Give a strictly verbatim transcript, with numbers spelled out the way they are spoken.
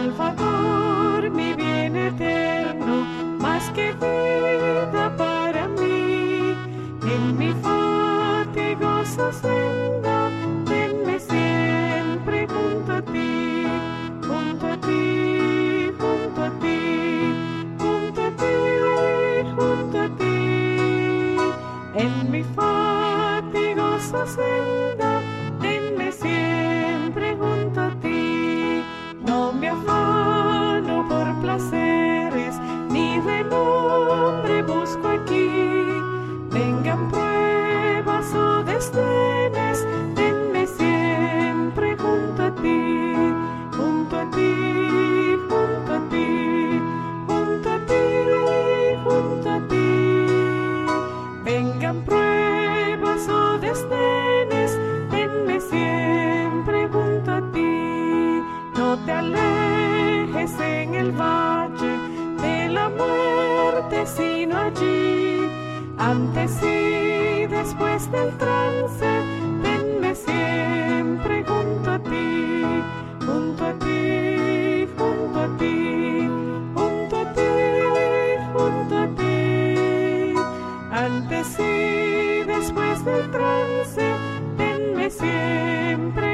Salvador, mi bien eterno, más que vida para mí. En mi fatiga senda, tenme siempre junto a ti, junto a ti, junto a ti, junto a ti, junto a ti. En mi fatiga senda, tenme siempre junto a ti. No me afano por placeres, ni renombre busco aquí. Vengan pruebas o desdenes, tenme siempre junto a ti, junto a ti, junto a ti, junto a ti, junto a ti. Vengan pruebas o desdenes, tenme siempre junto a ti. No te alejes en el valle de la muerte, sino allí, antes y después del trance, tenme siempre junto a ti, junto a ti, junto a ti, junto a ti, junto a ti. Antes y después del trance, tenme siempre